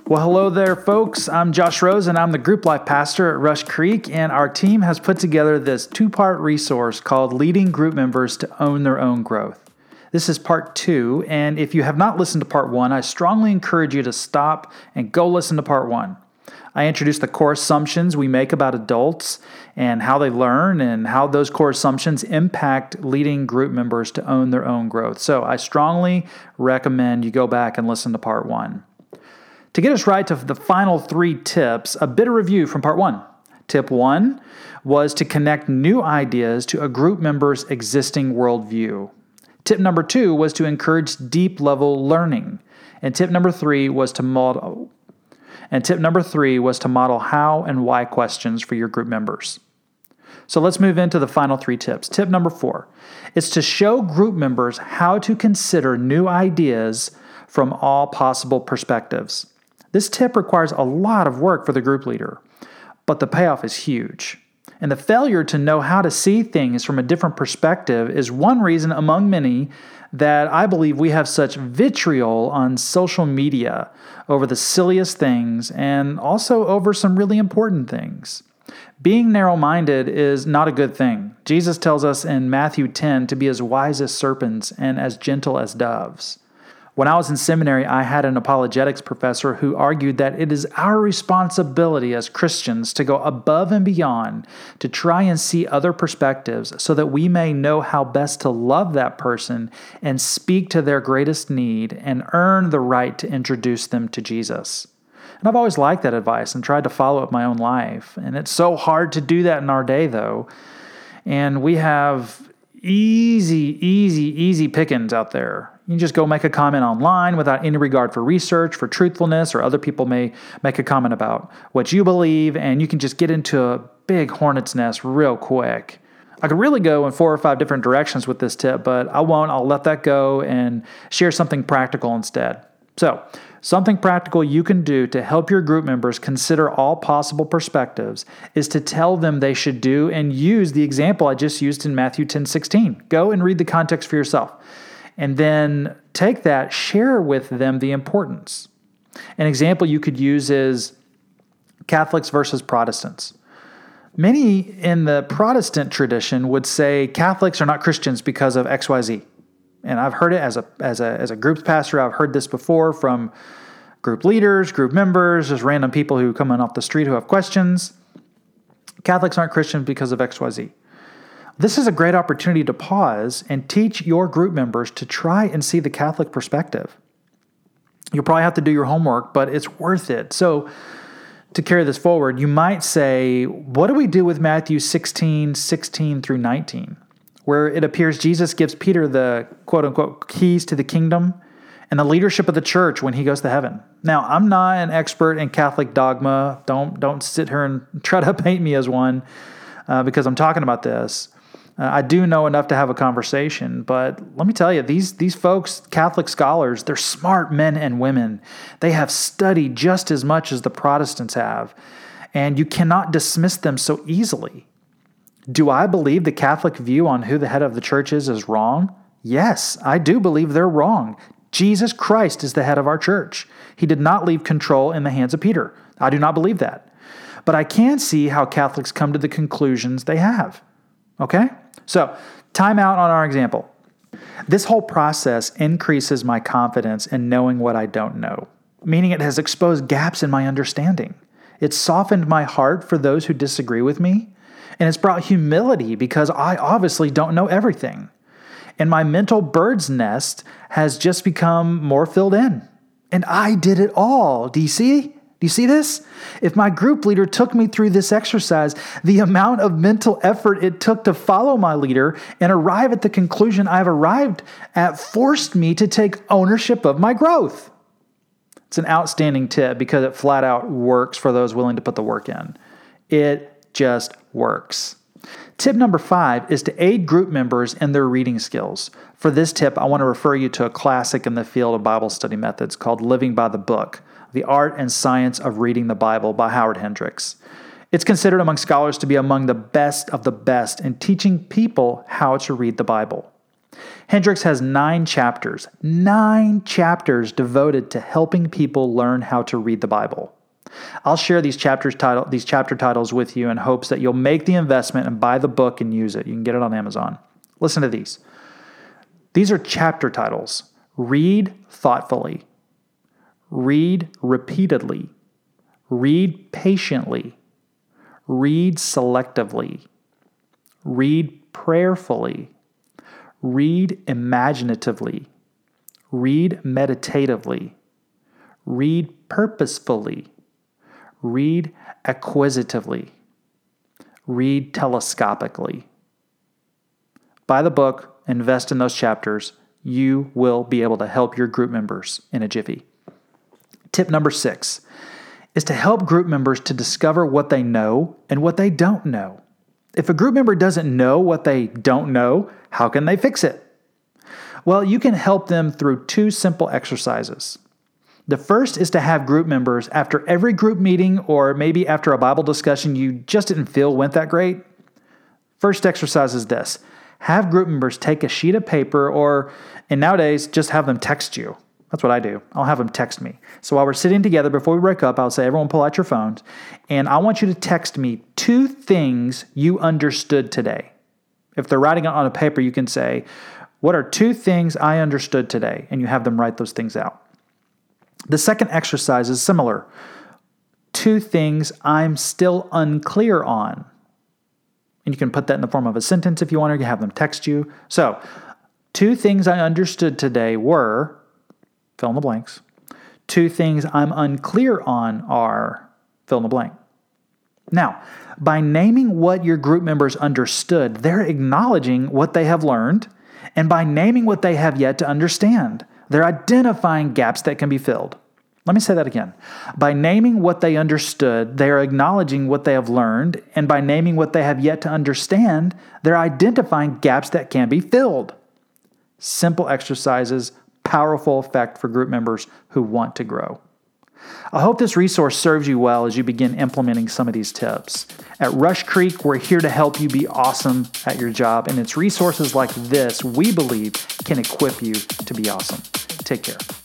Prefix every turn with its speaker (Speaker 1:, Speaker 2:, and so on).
Speaker 1: Well, hello there, folks. I'm Josh Rose, and I'm the group life pastor at Rush Creek, and our team has put together this two-part resource called Leading Group Members to Own Their Own Growth. This is part 2, and if you have not listened to part 1, I strongly encourage you to stop and go listen to part 1. I introduced the core assumptions we make about adults and how they learn and how those core assumptions impact leading group members to own their own growth. So I strongly recommend you go back and listen to part 1. To get us right to the final 3 tips, a bit of review from part 1. Tip 1 was to connect new ideas to a group member's existing worldview. Tip number 2 was to encourage deep level learning. And tip number 3 was to model how and why questions for your group members. So let's move into the final 3 tips. Tip number 4 is to show group members how to consider new ideas from all possible perspectives. This tip requires a lot of work for the group leader, but the payoff is huge. And the failure to know how to see things from a different perspective is one reason among many that I believe we have such vitriol on social media over the silliest things and also over some really important things. Being narrow-minded is not a good thing. Jesus tells us in Matthew 10 to be as wise as serpents and as gentle as doves. When I was in seminary, I had an apologetics professor who argued that it is our responsibility as Christians to go above and beyond to try and see other perspectives so that we may know how best to love that person and speak to their greatest need and earn the right to introduce them to Jesus. And I've always liked that advice and tried to follow it in my own life. And it's so hard to do that in our day, though. And we have easy pickings out there. You can just go make a comment online without any regard for research, for truthfulness, or other people may make a comment about what you believe, and you can just get into a big hornet's nest real quick. I could really go in 4 or 5 different directions with this tip, but I won't. I'll let that go and share something practical instead. So, something practical you can do to help your group members consider all possible perspectives is to tell them they should do and use the example I just used in Matthew 10:16. Go and read the context for yourself. And then take that, share with them the importance. An example you could use is Catholics versus Protestants. Many in the Protestant tradition would say Catholics are not Christians because of XYZ. And I've heard it as a group pastor. I've heard this before from group leaders, group members, just random people who come in off the street who have questions. Catholics aren't Christians because of XYZ. This is a great opportunity to pause and teach your group members to try and see the Catholic perspective. You'll probably have to do your homework, but it's worth it. So to carry this forward, you might say, what do we do with Matthew 16 through 19, where it appears Jesus gives Peter the quote-unquote keys to the kingdom and the leadership of the church when he goes to heaven? Now, I'm not an expert in Catholic dogma. Don't sit here and try to paint me as one because I'm talking about this. I do know enough to have a conversation, but let me tell you, these folks, Catholic scholars, they're smart men and women. They have studied just as much as the Protestants have, and you cannot dismiss them so easily. Do I believe the Catholic view on who the head of the church is wrong? Yes, I do believe they're wrong. Jesus Christ is the head of our church. He did not leave control in the hands of Peter. I do not believe that. But I can see how Catholics come to the conclusions they have. Okay? So, time out on our example. This whole process increases my confidence in knowing what I don't know, meaning it has exposed gaps in my understanding. It's softened my heart for those who disagree with me, and it's brought humility because I obviously don't know everything. And my mental bird's nest has just become more filled in. And I did it all. Do you see? Do you see this? If my group leader took me through this exercise, the amount of mental effort it took to follow my leader and arrive at the conclusion I've arrived at forced me to take ownership of my growth. It's an outstanding tip because it flat out works for those willing to put the work in. It just works. Tip number 5 is to aid group members in their reading skills. For this tip, I want to refer you to a classic in the field of Bible study methods called Living by the Book, The Art and Science of Reading the Bible by Howard Hendricks. It's considered among scholars to be among the best of the best in teaching people how to read the Bible. Hendricks has 9 chapters devoted to helping people learn how to read the Bible. I'll share these chapter titles with you in hopes that you'll make the investment and buy the book and use it. You can get it on Amazon. Listen to these. These are chapter titles. Read thoughtfully. Read repeatedly. Read patiently. Read selectively. Read prayerfully. Read imaginatively. Read meditatively. Read purposefully. Read acquisitively. Read telescopically. Buy the book, invest in those chapters. You will be able to help your group members in a jiffy. Tip number 6 is to help group members to discover what they know and what they don't know. If a group member doesn't know what they don't know, how can they fix it? Well, you can help them through 2 simple exercises. The first is to have group members, after every group meeting or maybe after a Bible discussion you just didn't feel went that great. First exercise is this. Have group members take a sheet of paper and nowadays, just have them text you. That's what I do. I'll have them text me. So while we're sitting together, before we break up, I'll say, everyone pull out your phones, and I want you to text me 2 things you understood today. If they're writing it on a paper, you can say, what are 2 things I understood today? And you have them write those things out. The second exercise is similar. 2 things I'm still unclear on. And you can put that in the form of a sentence if you want, or you can have them text you. So, 2 things I understood today were, fill in the blanks. 2 things I'm unclear on are, fill in the blank. Now, by naming what your group members understood, they're acknowledging what they have learned, and by naming what they have yet to understand, they're identifying gaps that can be filled. Let me say that again. By naming what they understood, they are acknowledging what they have learned, and by naming what they have yet to understand, they're identifying gaps that can be filled. Simple exercises, powerful effect for group members who want to grow. I hope this resource serves you well as you begin implementing some of these tips. At Rush Creek, we're here to help you be awesome at your job, and it's resources like this we believe can equip you to be awesome. Take care.